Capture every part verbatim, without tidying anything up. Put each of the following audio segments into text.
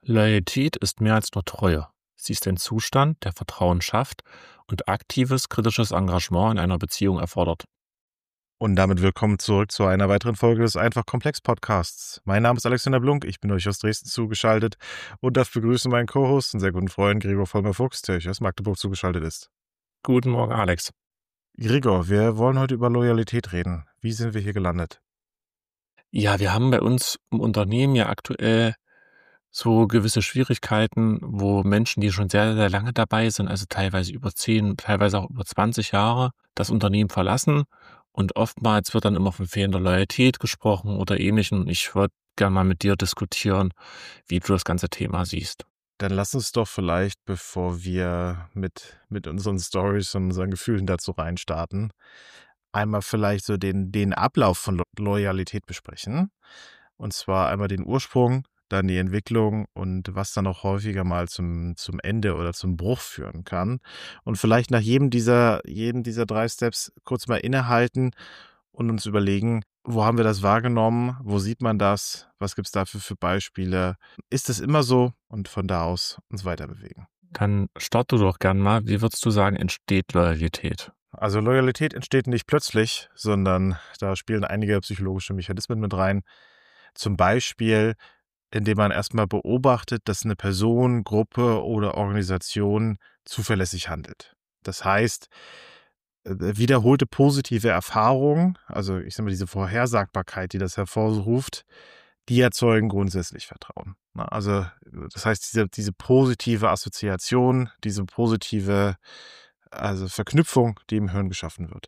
Loyalität ist mehr als nur Treue. Sie ist ein Zustand, der Vertrauen schafft und aktives, kritisches Engagement in einer Beziehung erfordert. Und damit willkommen zurück zu einer weiteren Folge des Einfach-Komplex-Podcasts. Mein Name ist Alexander Blunk, ich bin euch aus Dresden zugeschaltet und darf begrüßen meinen Co-Host und sehr guten Freund Gregor Vollmer-Fuchs, der euch aus Magdeburg zugeschaltet ist. Guten Morgen, Alex. Gregor, wir wollen heute über Loyalität reden. Wie sind wir hier gelandet? Ja, wir haben bei uns im Unternehmen ja aktuell so gewisse Schwierigkeiten, wo Menschen, die schon sehr, sehr lange dabei sind, also teilweise über zehn, teilweise auch über zwanzig Jahre, das Unternehmen verlassen. Und oftmals wird dann immer von fehlender Loyalität gesprochen oder Ähnlichem. Ich würde gerne mal mit dir diskutieren, wie du das ganze Thema siehst. Dann lass uns doch vielleicht, bevor wir mit, mit unseren Stories und unseren Gefühlen dazu reinstarten, einmal vielleicht so den, den Ablauf von Lo- Loyalität besprechen. Und zwar einmal den Ursprung, dann die Entwicklung und was dann auch häufiger mal zum, zum Ende oder zum Bruch führen kann. Und vielleicht nach jedem dieser, jedem dieser drei Steps kurz mal innehalten und uns überlegen, wo haben wir das wahrgenommen, wo sieht man das, was gibt es dafür für Beispiele, ist es immer so und von da aus uns weiter bewegen. Dann starte du doch gern mal. Wie würdest du sagen, entsteht Loyalität? Also Loyalität entsteht nicht plötzlich, sondern da spielen einige psychologische Mechanismen mit rein. Zum Beispiel, indem man erstmal beobachtet, dass eine Person, Gruppe oder Organisation zuverlässig handelt. Das heißt, äh, wiederholte positive Erfahrungen, also ich sage mal diese Vorhersagbarkeit, die das hervorruft, die erzeugen grundsätzlich Vertrauen. Na, also das heißt, diese, diese positive Assoziation, diese positive also Verknüpfung, die im Hirn geschaffen wird.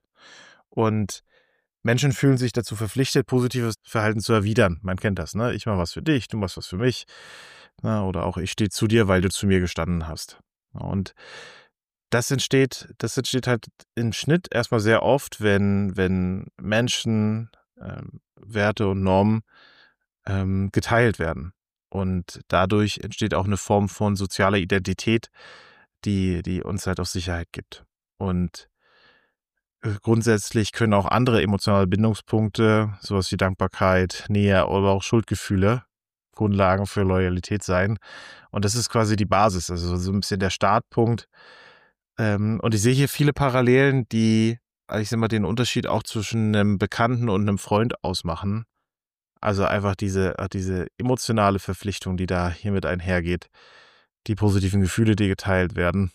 Und Menschen fühlen sich dazu verpflichtet, positives Verhalten zu erwidern. Man kennt das, ne? Ich mache was für dich, du machst was für mich. Na, oder auch ich stehe zu dir, weil du zu mir gestanden hast. Und das entsteht, das entsteht halt im Schnitt erstmal sehr oft, wenn, wenn Menschen, ähm, Werte und Normen ähm, geteilt werden. Und dadurch entsteht auch eine Form von sozialer Identität, die, die uns halt auch Sicherheit gibt. Und äh, grundsätzlich können auch andere emotionale Bindungspunkte, sowas wie Dankbarkeit, Nähe oder auch Schuldgefühle, Grundlagen für Loyalität sein. Und das ist quasi die Basis, also so ein bisschen der Startpunkt. Ähm, und ich sehe hier viele Parallelen, die, also ich sag mal, den Unterschied auch zwischen einem Bekannten und einem Freund ausmachen. Also einfach diese, äh, diese emotionale Verpflichtung, die da hiermit einhergeht, die positiven Gefühle, die geteilt werden.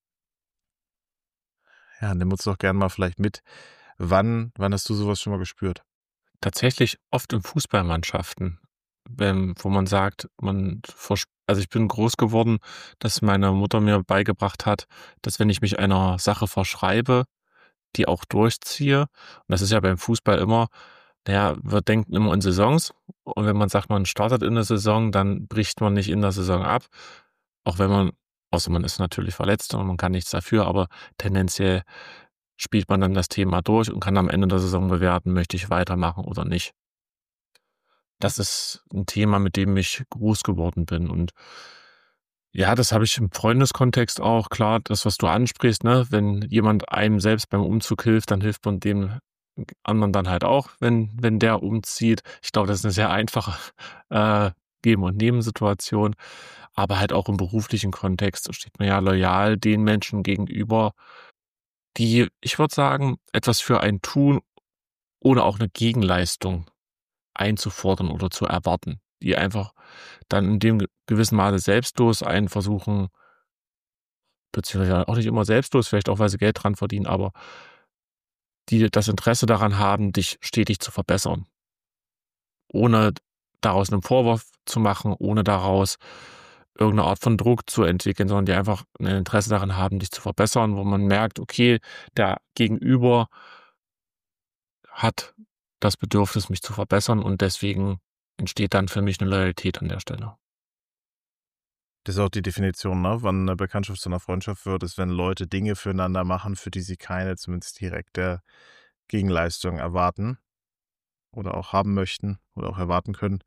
Ja, nimm uns doch gerne mal vielleicht mit. Wann, wann hast du sowas schon mal gespürt? Tatsächlich oft in Fußballmannschaften, ähm, wo man sagt, man vers also ich bin groß geworden, dass meine Mutter mir beigebracht hat, dass wenn ich mich einer Sache verschreibe, die auch durchziehe. Und das ist ja beim Fußball immer, naja, wir denken immer in Saisons. Und wenn man sagt, man startet in der Saison, dann bricht man nicht in der Saison ab. Auch wenn man, außer man ist natürlich verletzt und man kann nichts dafür, aber tendenziell spielt man dann das Thema durch und kann am Ende der Saison bewerten, möchte ich weitermachen oder nicht. Das ist ein Thema, mit dem ich groß geworden bin. Und ja, das habe ich im Freundeskontext auch. Klar, das, was du ansprichst, ne? Wenn jemand einem selbst beim Umzug hilft, dann hilft man dem anderen dann halt auch, wenn wenn der umzieht. Ich glaube, das ist eine sehr einfache äh, Geben- und Nehmen-Situation. Aber halt auch im beruflichen Kontext steht man ja loyal den Menschen gegenüber, die, ich würde sagen, etwas für einen tun, ohne auch eine Gegenleistung einzufordern oder zu erwarten, die einfach dann in dem ge gewissen Maße selbstlos einen versuchen, beziehungsweise auch nicht immer selbstlos, vielleicht auch, weil sie Geld dran verdienen, aber die das Interesse daran haben, dich stetig zu verbessern, ohne daraus 'nen Vorwurf zu machen, ohne daraus irgend 'ne Art von Druck zu entwickeln, sondern die einfach 'n Interesse daran haben, dich zu verbessern, wo man merkt, okay, der Gegenüber hat das Bedürfnis, mich zu verbessern und deswegen entsteht dann für mich 'ne Loyalität an der Stelle. Das ist auch die Definition, ne? Wann eine Bekanntschaft zu einer Freundschaft wird, ist, wenn Leute Dinge füreinander machen, für die sie keine zumindest direkte Gegenleistung erwarten oder auch haben möchten oder auch erwarten können.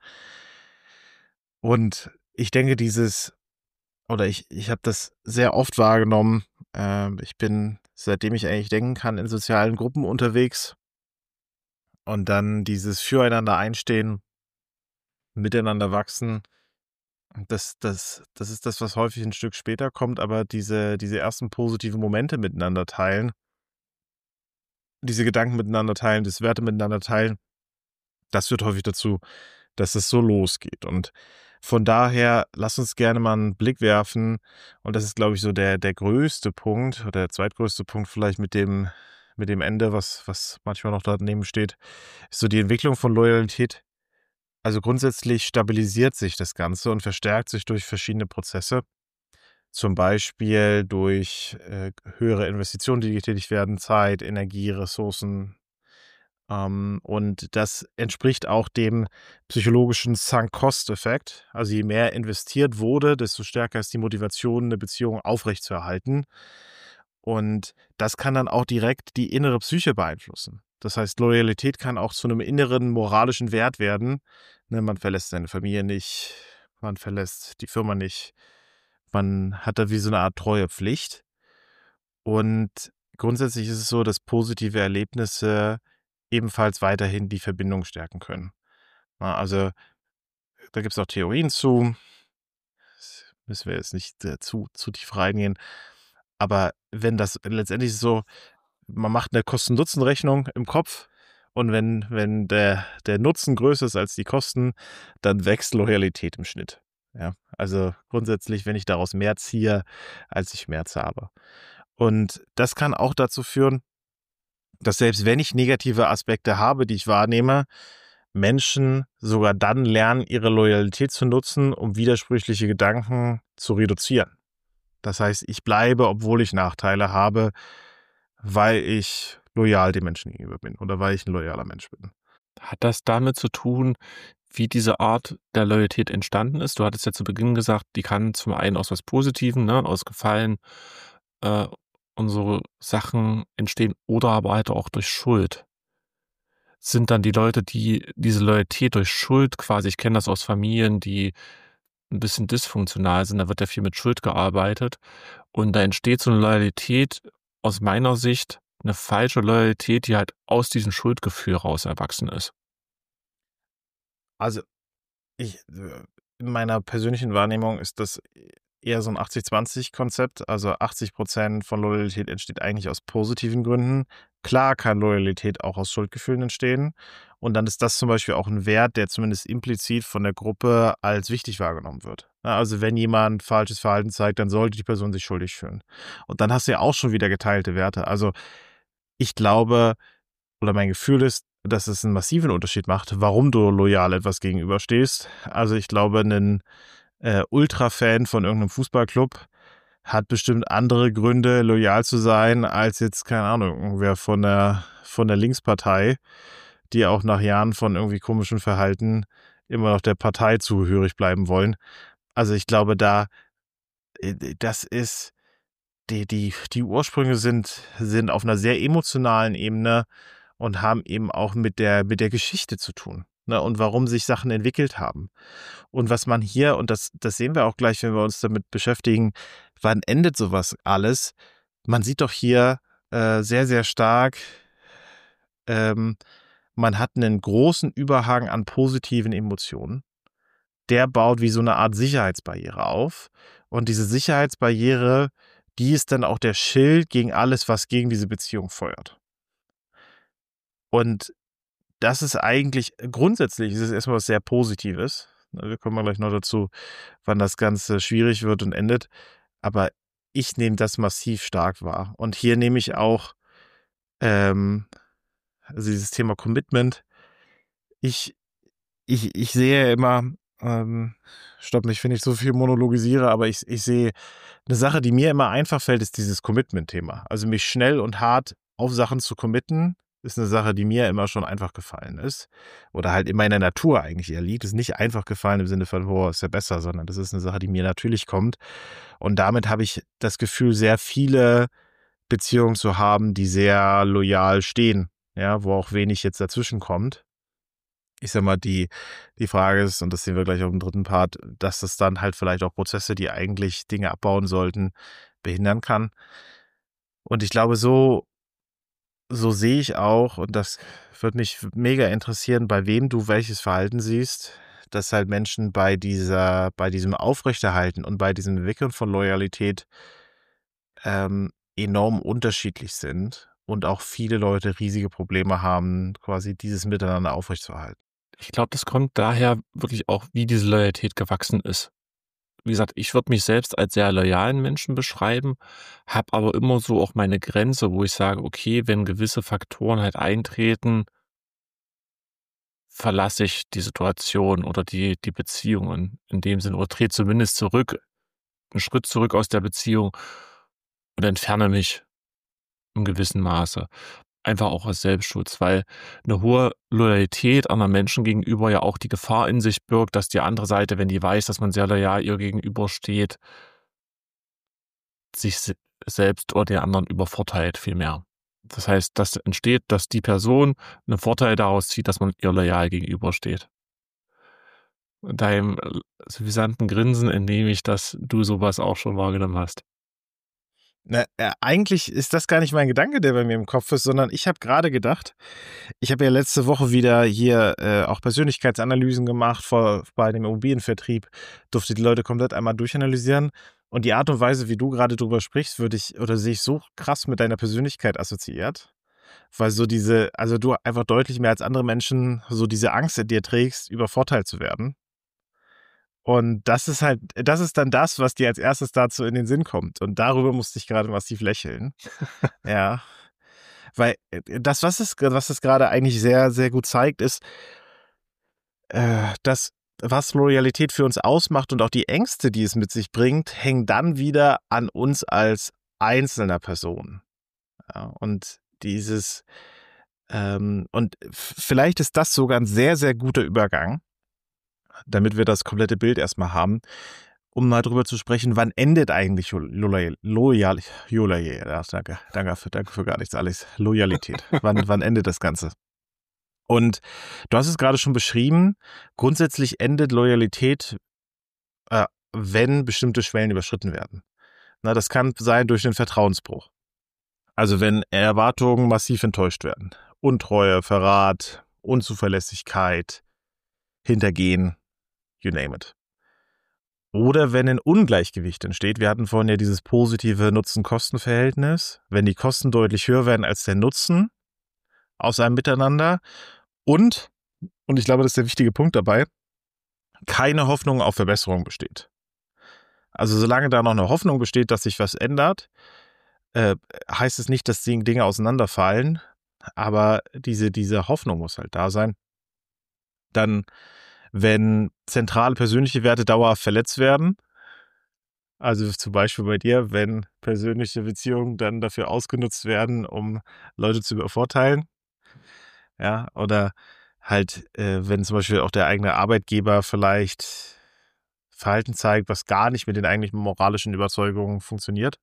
Und ich denke, dieses oder ich ich habe das sehr oft wahrgenommen. Ähm, ich bin, seitdem ich eigentlich denken kann, in sozialen Gruppen unterwegs und dann dieses Füreinander einstehen, miteinander wachsen Das das das ist das, was häufig ein Stück später kommt, aber diese diese ersten positiven Momente miteinander teilen, diese Gedanken miteinander teilen, das Werte miteinander teilen, das führt häufig dazu, dass es so losgeht. Und von daher, lass uns gerne mal einen Blick werfen, und das ist, glaube ich, so der der größte Punkt oder der zweitgrößte Punkt vielleicht mit dem mit dem Ende, was was manchmal noch daneben steht, ist so die Entwicklung von Loyalität. Also, grundsätzlich stabilisiert sich das Ganze und verstärkt sich durch verschiedene Prozesse, zum Beispiel durch, äh, höhere Investitionen, die getätigt werden, Zeit, Energie, Ressourcen. Ähm, und das entspricht auch dem psychologischen Sunk-Cost-Effekt. Also, je mehr investiert wurde, desto stärker ist die Motivation, eine Beziehung aufrechtzuerhalten. Und das kann dann auch direkt die innere Psyche beeinflussen. Das heißt, Loyalität kann auch zu einem inneren moralischen Wert werden. Ne, man verlässt seine Familie nicht, man verlässt die Firma nicht. Man hat da wie so eine Art Treuepflicht. Und grundsätzlich ist es so, dass positive Erlebnisse ebenfalls weiterhin die Verbindung stärken können. Ja, also, da gibt es auch Theorien zu. Das müssen wir jetzt nicht, äh, zu zu tief reingehen. Aber wenn das letztendlich ist es so, man macht eine Kosten-Nutzen-Rechnung im Kopf, und wenn wenn der der Nutzen größer ist als die Kosten, dann wächst Loyalität im Schnitt. Ja, also grundsätzlich, wenn ich daraus mehr ziehe, als ich Schmerz habe. Und das kann auch dazu führen, dass selbst wenn ich negative Aspekte habe, die ich wahrnehme, Menschen sogar dann lernen, ihre Loyalität zu nutzen, um widersprüchliche Gedanken zu reduzieren. Das heißt, ich bleibe, obwohl ich Nachteile habe, weil ich loyal den Menschen gegenüber bin oder weil ich ein loyaler Mensch bin. Hat das damit zu tun, wie diese Art der Loyalität entstanden ist? Du hattest ja zu Beginn gesagt, die kann zum einen aus was Positivem, ne, aus Gefallen, äh, und so Sachen entstehen oder aber halt auch durch Schuld. Sind dann die Leute, die diese Loyalität durch Schuld quasi, ich kenne das aus Familien, die ein bisschen dysfunktional sind, da wird ja viel mit Schuld gearbeitet und da entsteht so eine Loyalität aus meiner Sicht, eine falsche Loyalität, die halt aus diesem Schuldgefühl raus erwachsen ist. Also, ich äh, in meiner persönlichen Wahrnehmung ist das eher so ein achtzig zwanzig Konzept. Also, achtzig Prozent von Loyalität entsteht eigentlich aus positiven Gründen. Klar kann Loyalität auch aus Schuldgefühlen entstehen. Und dann ist das zum Beispiel auch ein Wert, der zumindest implizit von der Gruppe als wichtig wahrgenommen wird. Ja, also, wenn jemand falsches Verhalten zeigt, dann sollte die Person sich schuldig fühlen. Und dann hast du ja auch schon wieder geteilte Werte. Also, ich glaube, oder mein Gefühl ist, dass es einen massiven Unterschied macht, warum du loyal etwas gegenüberstehst. Also, ich glaube, 'nen, äh, Ultrafan von irgendeinem Fußballclub hat bestimmt andere Gründe, loyal zu sein, als jetzt, keine Ahnung, irgendwer von der von der Linkspartei, die auch nach Jahren von irgendwie komischem Verhalten immer noch der Partei zugehörig bleiben wollen. Also, ich glaube, da äh, das ist die die die Ursprünge sind sind auf einer sehr emotionalen Ebene und haben eben auch mit der mit der Geschichte zu tun, ne, und warum sich Sachen entwickelt haben. Und was man hier, und das das sehen wir auch gleich, wenn wir uns damit beschäftigen, wann endet sowas alles? Man sieht doch hier, äh, sehr, sehr stark, ähm, man hat einen großen Überhang an positiven Emotionen. Der baut wie so eine Art Sicherheitsbarriere auf. Und diese Sicherheitsbarriere, die ist dann auch der Schild gegen alles, was gegen diese Beziehung feuert. Und das ist eigentlich grundsätzlich ist es erst was sehr Positives. Ne, wir kommen mal gleich noch dazu, wann das Ganze schwierig wird und endet. Aber ich nehme das massiv stark wahr. Und hier nehme ich auch, ähm, also dieses Thema Commitment. Ich ich ich sehe immer, ähm stopp mich, wenn ich so viel monologisiere, aber ich ich sehe eine Sache, die mir immer einfach fällt, ist dieses Commitment-Thema. Also, mich schnell und hart auf Sachen zu committen, ist eine Sache, die mir immer schon einfach gefallen ist oder halt in meiner Natur eigentlich eher liegt. Ist nicht einfach gefallen im Sinne von: „Boah, ist ja besser“, sondern das ist eine Sache, die mir natürlich kommt. Und damit habe ich das Gefühl, sehr viele Beziehungen zu haben, die sehr loyal stehen, ja, wo auch wenig jetzt dazwischen kommt. Ich sage mal, die die Frage ist, und das sehen wir gleich auch im dritten Part, dass das dann halt vielleicht auch Prozesse, die eigentlich Dinge abbauen sollten, behindern kann. Und ich glaube, so so sehe ich auch, und das würde mich mega interessieren, bei wem du welches Verhalten siehst, dass halt Menschen bei dieser, bei diesem Aufrechterhalten und bei diesem Entwickeln von Loyalität ähm, enorm unterschiedlich sind und auch viele Leute riesige Probleme haben, quasi dieses Miteinander aufrechtzuerhalten. Ich glaube, das kommt daher wirklich auch, wie diese Loyalität gewachsen ist. Wie gesagt, ich würde mich selbst als sehr loyalen Menschen beschreiben, habe aber immer so auch meine Grenze, wo ich sage, okay, wenn gewisse Faktoren halt eintreten, verlasse ich die Situation oder die die Beziehungen in dem Sinne oder trete zumindest zurück, einen Schritt zurück aus der Beziehung und entferne mich im gewissen Maße. Einfach auch aus Selbstschutz, weil eine hohe Loyalität anderen Menschen gegenüber ja auch die Gefahr in sich birgt, dass die andere Seite, wenn die weiß, dass man sehr loyal ihr gegenübersteht, sich se selbst oder den anderen übervorteilt viel mehr. Das heißt, dass entsteht, dass die Person einen Vorteil daraus zieht, dass man ihr loyal gegenübersteht. Deinem äh, suffisanten Grinsen entnehme ich, dass du sowas auch schon wahrgenommen hast. Na, äh, eigentlich ist das gar nicht mein Gedanke, der bei mir im Kopf ist, sondern ich habe gerade gedacht, ich habe ja letzte Woche wieder hier äh, auch Persönlichkeitsanalysen gemacht vor, bei dem Immobilienvertrieb, durfte die Leute komplett einmal durchanalysieren und die Art und Weise, wie du gerade drüber sprichst, würde ich oder sehe ich so krass mit deiner Persönlichkeit assoziiert, weil so diese, also du einfach deutlich mehr als andere Menschen so diese Angst in dir trägst, übervorteilt zu werden. Und das ist halt, das ist dann das, was dir als erstes dazu in den Sinn kommt. Und darüber musste ich gerade massiv lächeln. Ja. Weil äh, das, was es, was es gerade eigentlich sehr, sehr gut zeigt, ist, äh, dass was Loyalität für uns ausmacht und auch die Ängste, die es mit sich bringt, hängen dann wieder an uns als einzelner Person. Ja, und dieses, ähm, und f- vielleicht ist das sogar ein sehr, sehr guter Übergang, damit wir das komplette Bild erstmal haben, um mal drüber zu sprechen, wann endet eigentlich Loyal, Loyal, Loyal, ja, danke, danke für, danke für gar nichts, Alex. Loyalität. wann, wann endet das Ganze? Und du hast es gerade schon beschrieben, grundsätzlich endet Loyalität, äh, wenn bestimmte Schwellen überschritten werden. Na, das kann sein durch den Vertrauensbruch. Also wenn Erwartungen massiv enttäuscht werden. Untreue, Verrat, Unzuverlässigkeit, Hintergehen, you name it. Oder wenn ein Ungleichgewicht entsteht. Wir hatten vorhin ja dieses positive Nutzen-Kosten-Verhältnis. Wenn die Kosten deutlich höher werden als der Nutzen aus einem Miteinander. Und, und ich glaube, das ist der wichtige Punkt dabei, keine Hoffnung auf Verbesserung besteht. Also solange da noch eine Hoffnung besteht, dass sich was ändert, äh, heißt es nicht, dass die Dinge auseinanderfallen. Aber diese, diese Hoffnung muss halt da sein. Dann, wenn zentrale persönliche Werte dauerhaft verletzt werden, also zum Beispiel bei dir, wenn persönliche Beziehungen dann dafür ausgenutzt werden, um Leute zu übervorteilen, ja, oder halt, äh, wenn zum Beispiel auch der eigene Arbeitgeber vielleicht Verhalten zeigt, was gar nicht mit den eigentlichen moralischen Überzeugungen funktioniert.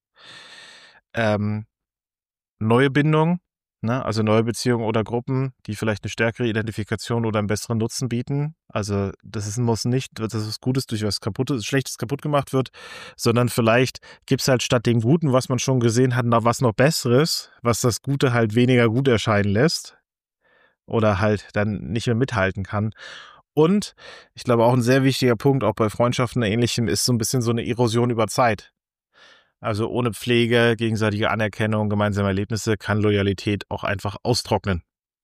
Ähm, neue Bindungen, ne, also neue Beziehungen oder Gruppen, die vielleicht eine stärkere Identifikation oder einen besseren Nutzen bieten. Also das ist, muss nicht, dass was Gutes durch was Kaputtes, Schlechtes kaputt gemacht wird, sondern vielleicht gibt es halt statt dem Guten, was man schon gesehen hat, noch was noch Besseres, was das Gute halt weniger gut erscheinen lässt oder halt dann nicht mehr mithalten kann. Und ich glaube auch ein sehr wichtiger Punkt, auch bei Freundschaften und Ähnlichem, ist so ein bisschen so eine Erosion über Zeit. Also ohne Pflege, gegenseitige Anerkennung, gemeinsame Erlebnisse kann Loyalität auch einfach austrocknen.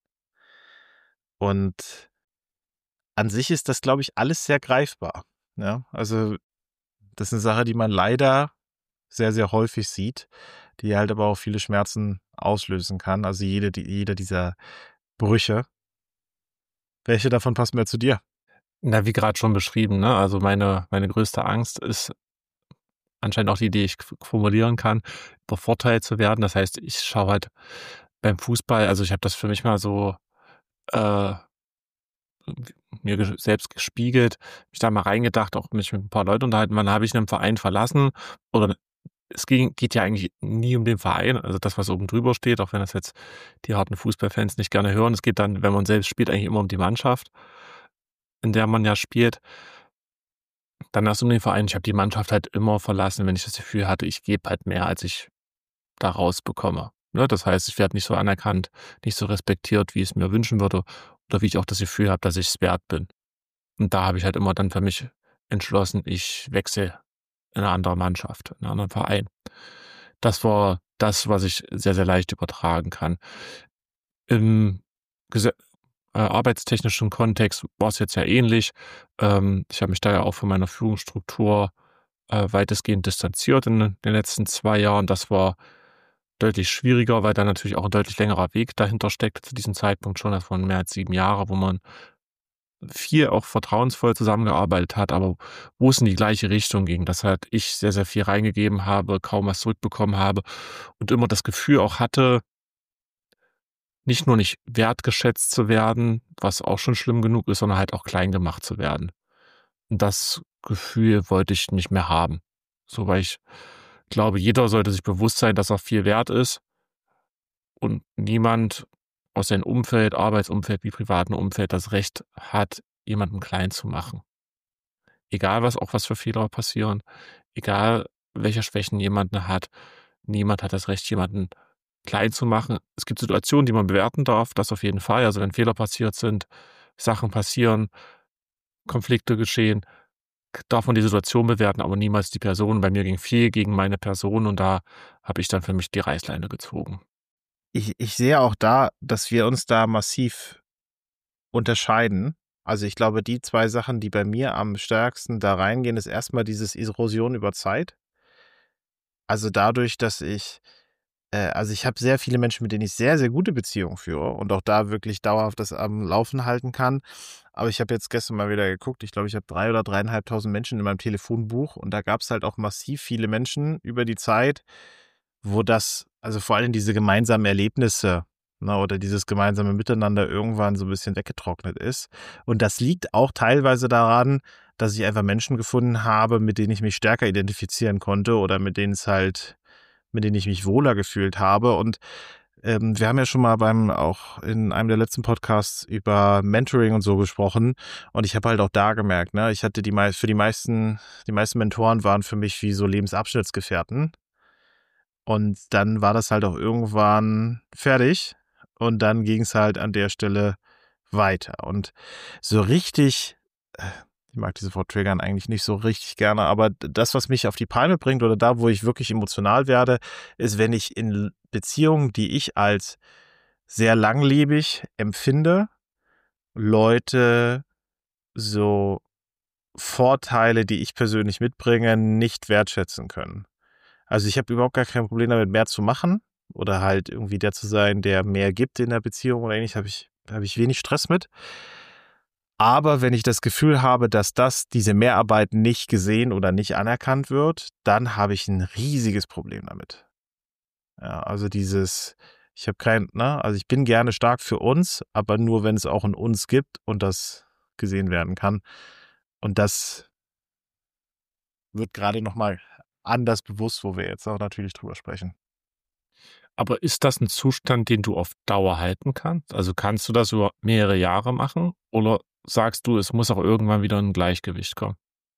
Und an sich ist das, glaube ich, alles sehr greifbar. Ja, also das ist eine Sache, die man leider sehr, sehr häufig sieht, die halt aber auch viele Schmerzen auslösen kann. Also jede, die, jeder dieser Brüche. Welche davon passen mehr zu dir? Na, wie gerade schon beschrieben, ne? Also meine meine größte Angst ist anscheinend auch die, die ich f formulieren kann, übervorteilt zu werden. Das heißt, ich schaue halt beim Fußball, also ich habe das für mich mal so, äh, mir ges selbst gespiegelt, mich da mal reingedacht, auch mich mit ein paar Leuten unterhalten. Wann habe ich 'nen Verein verlassen oder es ging geht ja eigentlich nie um den Verein, also das, was oben drüber steht, auch wenn das jetzt die harten Fußballfans nicht gerne hören. Es geht dann, wenn man selbst spielt, eigentlich immer um die Mannschaft, in der man ja spielt. Dann erst um den Verein. Ich habe die Mannschaft halt immer verlassen, wenn ich das Gefühl hatte, ich gebe halt mehr, als ich da rausbekomme. Ne, das heißt, ich werde nicht so anerkannt, nicht so respektiert, wie ich es mir wünschen würde oder wie ich auch das Gefühl habe, dass ich es wert bin. Und da habe ich halt immer dann für mich entschlossen, ich wechsle in 'ne andere Mannschaft, in 'nen anderen Verein. Das war das, was ich sehr, sehr leicht übertragen kann. Im gese äh, arbeitstechnischen Kontext war's jetzt ja ähnlich. Ähm, ich habe mich da ja auch von meiner Führungsstruktur, äh, weitestgehend distanziert in den letzten zwei Jahren. Das war deutlich schwieriger, weil da natürlich auch 'n deutlich längerer Weg dahinter steckt zu diesem Zeitpunkt schon. Das waren mehr als sieben Jahre, wo man viel auch vertrauensvoll zusammengearbeitet hat, aber wo es in die gleiche Richtung ging, dass halt ich sehr, sehr viel reingegeben habe, kaum was zurückbekommen habe und immer das Gefühl auch hatte nicht nur nicht wertgeschätzt zu werden, was auch schon schlimm genug ist, sondern halt auch klein gemacht zu werden. Und das Gefühl wollte ich nicht mehr haben. So, weil ich glaube, jeder sollte sich bewusst sein, dass er viel wert ist und niemand aus seinem Umfeld, Arbeitsumfeld wie privaten Umfeld das Recht hat, jemanden klein zu machen. Egal was auch was für Fehler passieren, egal welche Schwächen jemand hat, niemand hat das Recht, jemanden klein zu machen. Es gibt Situationen, die man bewerten darf, das auf jeden Fall. Also, wenn Fehler passiert sind, Sachen passieren, Konflikte geschehen, k darf man die Situation bewerten, aber niemals die Person. Bei mir ging viel gegen meine Person und da habe ich dann für mich die Reißleine gezogen. Ich ich sehe auch da, dass wir uns da massiv unterscheiden. Also, ich glaube, die zwei Sachen, die bei mir am stärksten da reingehen, ist erst mal dieses Erosion über Zeit. Also, dadurch, dass ich äh, also, ich habe sehr viele Menschen, mit denen ich sehr, sehr gute Beziehungen führe und auch da wirklich dauerhaft das am Laufen halten kann. Aber ich habe jetzt gestern mal wieder geguckt, ich glaube, ich habe drei oder dreieinhalbtausend Menschen in meinem Telefonbuch und da gab's halt auch massiv viele Menschen über die Zeit, wo das also, vor allem diese gemeinsamen Erlebnisse, ne, oder dieses gemeinsame Miteinander irgendwann so 'n bisschen weggetrocknet ist. Und das liegt auch teilweise daran, dass ich einfach Menschen gefunden habe, mit denen ich mich stärker identifizieren konnte oder mit denen's halt mit denen ich mich wohler gefühlt habe. Und, ähm, wir haben ja schon mal beim auch in einem der letzten Podcasts über Mentoring und so gesprochen. Und ich habe halt auch da gemerkt, ne, ich hatte die mei für die meisten die meisten Mentoren waren für mich wie so Lebensabschnittsgefährten. Und dann war das halt auch irgendwann fertig und dann ging's halt an der Stelle weiter. Und so richtig äh, ich mag dieses Wort triggern eigentlich nicht so richtig gerne, aber d das, was mich auf die Palme bringt oder da, wo ich wirklich emotional werde, ist, wenn ich in l Beziehungen, die ich als sehr langlebig empfinde, Leute so Vorteile, die ich persönlich mitbringe, nicht wertschätzen können. Also, ich habe überhaupt gar kein Problem damit, mehr zu machen oder halt irgendwie der zu sein, der mehr gibt in der Beziehung oder ähnlich, habe ich habe ich wenig Stress mit. Aber wenn ich das Gefühl habe, dass das diese Mehrarbeit nicht gesehen oder nicht anerkannt wird, dann habe ich 'n riesiges Problem damit. Ja, also, dieses ich habe kein ne, also, ich bin gerne stark für uns, aber nur, wenn's auch 'n Uns gibt und das gesehen werden kann. Und das wird grade noch mal anders bewusst, wo wir jetzt auch natürlich drüber sprechen. Aber ist das 'n Zustand, den du auf Dauer halten kannst? Also, kannst du das über mehrere Jahre machen oder sagst du, es muss auch irgendwann wieder 'n Gleichgewicht kommen?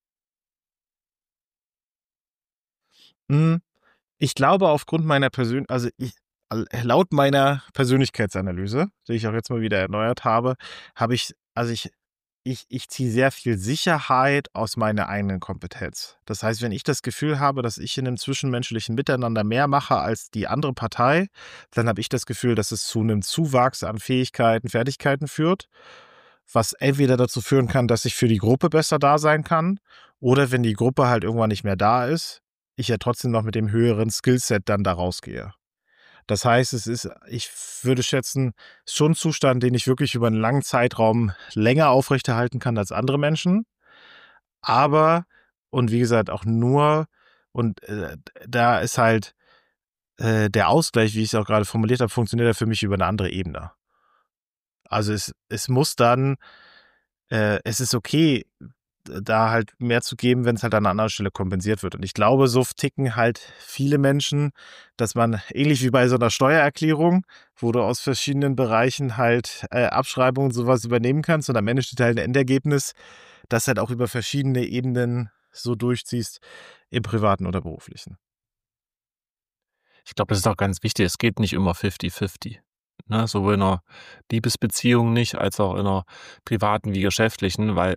Hm, ich glaube aufgrund meiner Persön also, ich al laut meiner Persönlichkeitsanalyse, die ich auch jetzt mal wieder erneuert habe, habe ich also, ich ich ich ziehe sehr viel Sicherheit aus meiner eigenen Kompetenz. Das heißt, wenn ich das Gefühl habe, dass ich in 'nem zwischenmenschlichen Miteinander mehr mache als die andere Partei, dann habe ich das Gefühl, dass es zu 'nem Zuwachs an Fähigkeiten, Fertigkeiten führt, was entweder dazu führen kann, dass ich für die Gruppe besser da sein kann oder wenn die Gruppe halt irgendwann nicht mehr da ist, ich ja trotzdem noch mit dem höheren Skillset dann da rausgehe. Das heißt, es ist ich würde schätzen, schon 'n Zustand, den ich wirklich über 'n langen Zeitraum länger aufrechterhalten kann als andere Menschen. Aber und wie gesagt, auch nur und, äh, d da ist halt, äh, der Ausgleich, wie ich's auch grade formuliert habe, funktioniert ja für mich über 'ne andere Ebene. Also, es es muss dann äh, es ist okay, d da halt mehr zu geben, wenn's halt an 'ner anderen Stelle kompensiert wird. Und ich glaube, so f ticken halt viele Menschen, dass man ähnlich wie bei so 'ner Steuererklärung, wo du aus verschiedenen Bereichen halt, äh, Abschreibungen und so was übernehmen kannst und am Ende steht halt 'n Endergebnis, das halt auch über verschiedene Ebenen so durchziehst im Privaten oder Beruflichen. Ich glaube, das ist auch ganz wichtig. Es geht nicht immer fifty fifty, ne? Sowohl in 'ner Liebesbeziehung nicht, als auch in 'ner privaten wie geschäftlichen, weil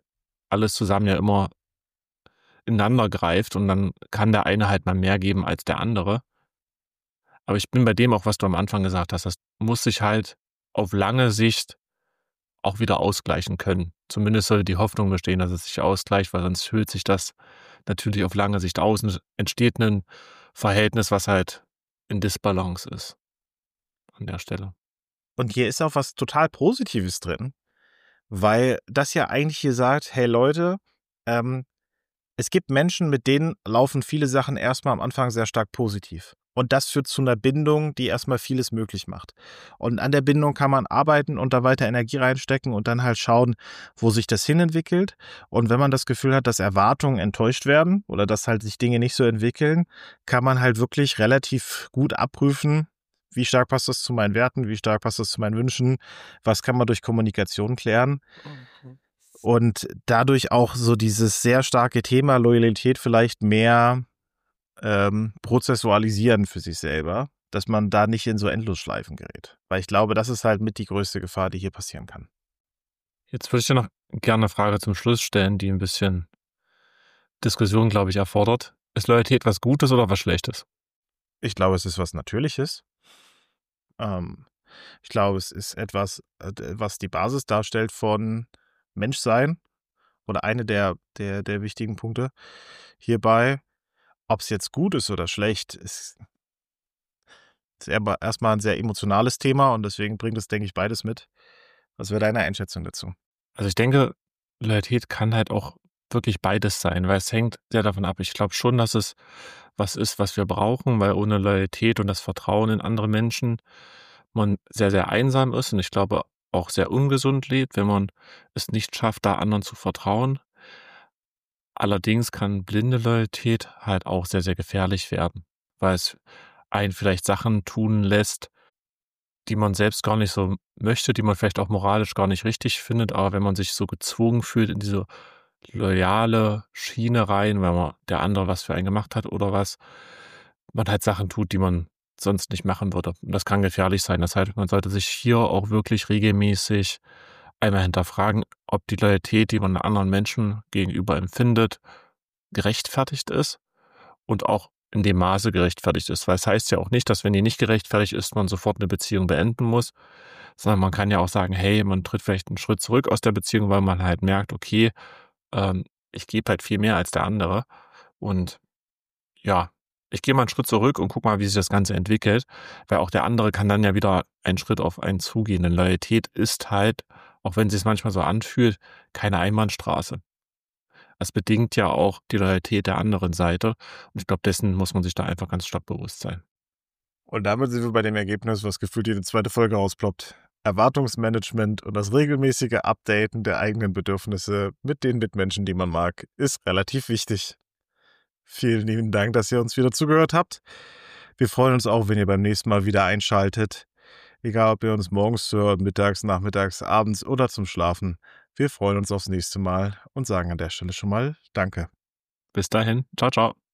alles zusammen ja immer ineinander greift und dann kann der eine halt mal mehr geben als der andere. Aber ich bin bei dem auch, was du am Anfang gesagt hast, das muss sich halt auf lange Sicht auch wieder ausgleichen können. Zumindest sollte die Hoffnung bestehen, dass es sich ausgleicht, weil sonst hüllt sich das natürlich auf lange Sicht aus und entsteht ein Verhältnis, was halt in Disbalance ist an der Stelle. Und hier ist auch was total Positives drin, weil das ja eigentlich hier sagt, hey Leute, ähm, es gibt Menschen, mit denen laufen viele Sachen erstmal am Anfang sehr stark positiv. Und das führt zu einer Bindung, die erstmal vieles möglich macht. Und an der Bindung kann man arbeiten und da weiter Energie reinstecken und dann halt schauen, wo sich das hinentwickelt. Und wenn man das Gefühl hat, dass Erwartungen enttäuscht werden oder dass halt sich Dinge nicht so entwickeln, kann man halt wirklich relativ gut abprüfen, wie stark passt das zu meinen Werten, wie stark passt das zu meinen Wünschen, was kann man durch Kommunikation klären. Mhm. Und dadurch auch so dieses sehr starke Thema Loyalität vielleicht mehr ähm, prozessualisieren für sich selber, dass man da nicht in so Endlosschleifen gerät. Weil ich glaube, das ist halt mit die größte Gefahr, die hier passieren kann. Jetzt würde ich dir noch gerne eine Frage zum Schluss stellen, die ein bisschen Diskussion, glaube ich, erfordert. Ist Loyalität was Gutes oder was Schlechtes? Ich glaube, es ist was Natürliches. Ähm, ich glaube, es ist etwas, äh, was die Basis darstellt von Menschsein oder eine der, der, der wichtigen Punkte hierbei. Ob es jetzt gut ist oder schlecht, ist, ist erstmal ein sehr emotionales Thema und deswegen bringt es, denke ich, beides mit. Was wäre deine Einschätzung dazu? Also ich denke, Loyalität kann halt auch wirklich beides sein, weil es hängt sehr davon ab. Ich glaube schon, dass es was ist, was wir brauchen, weil ohne Loyalität und das Vertrauen in andere Menschen man sehr, sehr einsam ist und ich glaube auch sehr ungesund lebt, wenn man es nicht schafft, da anderen zu vertrauen. Allerdings kann blinde Loyalität halt auch sehr, sehr gefährlich werden, weil es einen vielleicht Sachen tun lässt, die man selbst gar nicht so möchte, die man vielleicht auch moralisch gar nicht richtig findet, aber wenn man sich so gezwungen fühlt in diese loyale Schiene rein, weil man der andere was für einen gemacht hat oder was, man halt Sachen tut, die man sonst nicht machen würde. Und das kann gefährlich sein. Das heißt, man sollte sich hier auch wirklich regelmäßig einmal hinterfragen, ob die Loyalität, die man anderen Menschen gegenüber empfindet, gerechtfertigt ist und auch in dem Maße gerechtfertigt ist. Weil es heißt ja auch nicht, dass wenn die nicht gerechtfertigt ist, man sofort eine Beziehung beenden muss, sondern man kann ja auch sagen, hey, man tritt vielleicht einen Schritt zurück aus der Beziehung, weil man halt merkt, okay, ähm, ich gebe halt viel mehr als der andere und ja, ich gehe mal einen Schritt zurück und guck mal, wie sich das Ganze entwickelt, weil auch der andere kann dann ja wieder einen Schritt auf einen zugehen. Denn Loyalität ist halt, auch wenn es sich manchmal so anfühlt, keine Einbahnstraße. Es bedingt ja auch die Loyalität der anderen Seite und ich glaube, dessen muss man sich da einfach ganz stark bewusst sein. Und damit sind wir bei dem Ergebnis, was gefühlt jede zweite Folge rausploppt. Erwartungsmanagement und das regelmäßige Updaten der eigenen Bedürfnisse mit den Mitmenschen, die man mag, ist relativ wichtig. Vielen lieben Dank, dass ihr uns wieder zugehört habt. Wir freuen uns auch, wenn ihr beim nächsten Mal wieder einschaltet. Egal, ob ihr uns morgens hört, mittags, nachmittags, abends oder zum Schlafen. Wir freuen uns aufs nächste Mal und sagen an der Stelle schon mal Danke. Bis dahin, ciao, ciao.